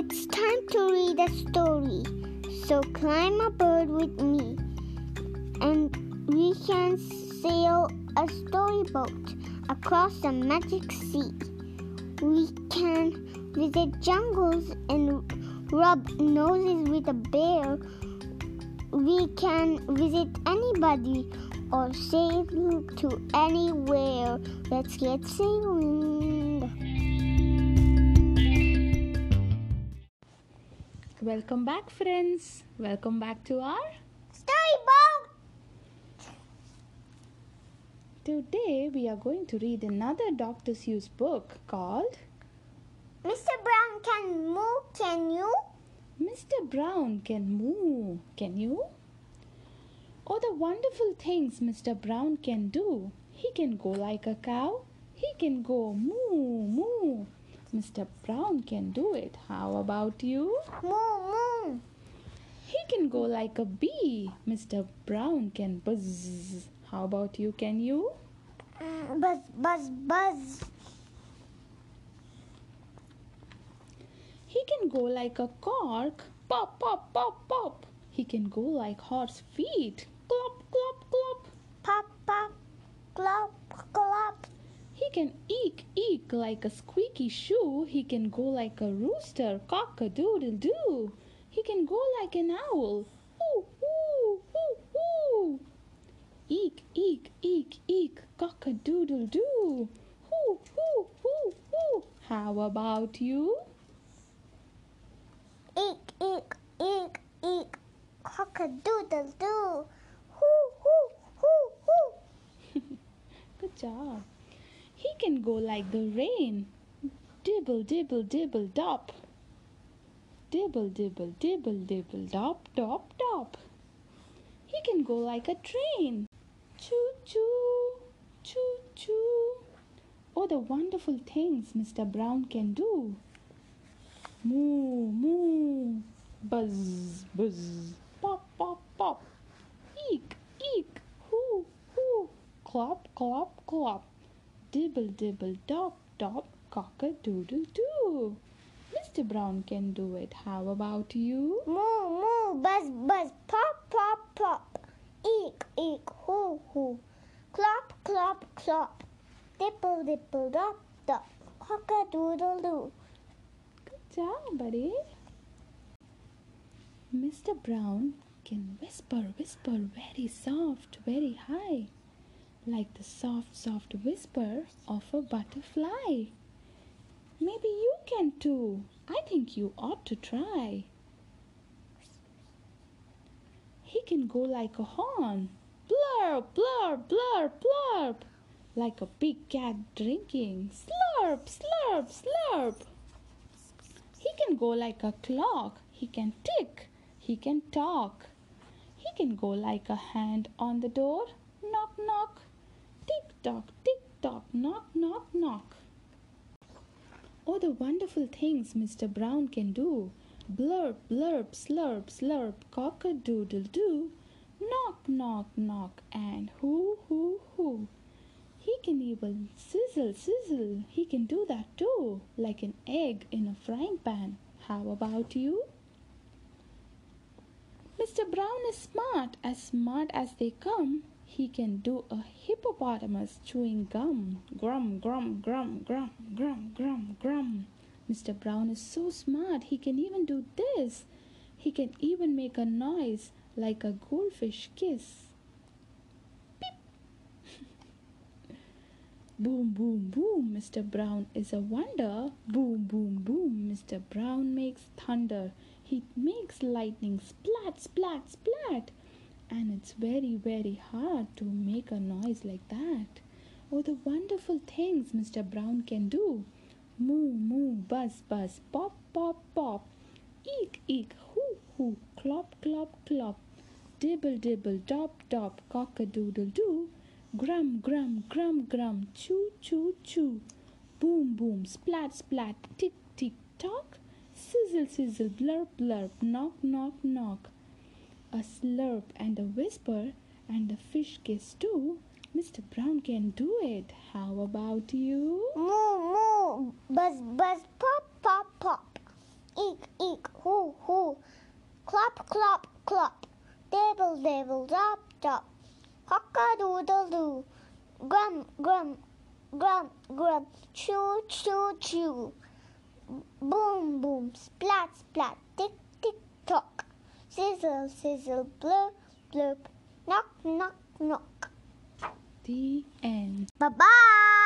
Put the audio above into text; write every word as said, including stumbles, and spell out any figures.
It's time to read a story. So climb aboard with me and we can sail a storyboat across the magic sea. We can visit jungles and rub noses with a bear. We can visit anybody or sail to anywhere. Let's get sailing. Welcome back, friends. Welcome back to our Storyboat. Today we are going to read another Doctor Seuss book called Mister Brown Can Move, Can You? Mister Brown Can Moo. Can you? Oh, the wonderful things Mister Brown can do. He can go like a cow. He can go moo, moo. Mister Brown can do it. How about you? Moo, moo. He can go like a bee. Mister Brown can buzz. How about you? Can you? Mm, buzz, buzz, buzz. He can go like a cork. Pop, pop, pop, pop. He can go like horse feet. Clop, clop, clop. Pop, pop, clop, clop. He can eek, eek like a squeaky shoe. He can go like a rooster. Cock-a-doodle-doo. He can go like an owl. Ooh, ooh, ooh, ooh. Eek, eek, eek, eek. Cock-a-doodle-doo. Hoo, hoo, hoo, hoo. How about you? Eek, eek, eek, eek. Cock-a-doodle-doo. Hoo, hoo, hoo, hoo. Good job. He can go like the rain. Dibble, dibble, dibble, dop. Dibble, dibble, dibble, dibble, dop, dop, dop. He can go like a train. Choo, choo, choo, choo. Oh, the wonderful things Mister Brown can do. Moo, moo. Buzz, buzz. Pop, pop, pop. Eek, eek. Hoo, hoo. Clop, clop, clop. Dibble, dibble, dop, dop. Cock-a-doodle-doo. Mister Brown can do it. How about you? Moo, moo, buzz, buzz, pop, pop, pop. Eek, eek, hoo, hoo. Clop, clop, clop. Dipple, dipple, dop, dop. Cock-a-doodle-doo. Good job, buddy. Mister Brown can whisper, whisper very soft, very high, like the soft, soft whisper of a butterfly. Maybe you can too. I think you ought to try. He can go like a horn. Blurb, blurb, blurb, blurb. Like a big cat drinking. Slurp, slurp, slurp. He can go like a clock. He can tick. He can talk. He can go like a hand on the door. Knock, knock. Tick tock, tick tock, knock, knock, knock. Oh, the wonderful things Mister Brown can do. Blurp, blurp, slurp, slurp, cock-a-doodle-doo. Knock, knock, knock, and hoo, hoo, hoo. He can even sizzle, sizzle. He can do that too, like an egg in a frying pan. How about you? Mister Brown is smart, as smart as they come. He can do a hippopotamus chewing gum. Grum, grum, grum, grum, grum, grum, grum. Mister Brown is so smart, he can even do this. He can even make a noise like a goldfish kiss. Beep. Boom, boom, boom, Mister Brown is a wonder. Boom, boom, boom, Mister Brown makes thunder. He makes lightning splat, splat, splat. And it's very, very hard to make a noise like that. Oh, the wonderful things Mister Brown can do. Moo, moo, buzz, buzz, pop, pop, pop. Eek, eek, hoo, hoo, clop, clop, clop. Dibble, dibble, dop, dop, cock-a-doodle-doo. Grum, grum, grum, grum, choo, choo, choo. Boom, boom, splat, splat, tick, tick, tock. Sizzle, sizzle, blurp, blurp, knock, knock, knock. A slurp and a whisper and a fish kiss too. Mister Brown can do it. How about you? Moo, moo, buzz, buzz, pop, pop, pop. eek, eek, hoo, hoo. Clop, clop, clop. Dabble, dabble, dop, dop. Cock-a-doodle-doo. Grum, grum, grum, grum. Chew, chew, chew. Boom, boom, splat, splat. Tick, tick, tock. Sizzle, sizzle, blurp, blurp. Knock, knock, knock. The end. Bye-bye.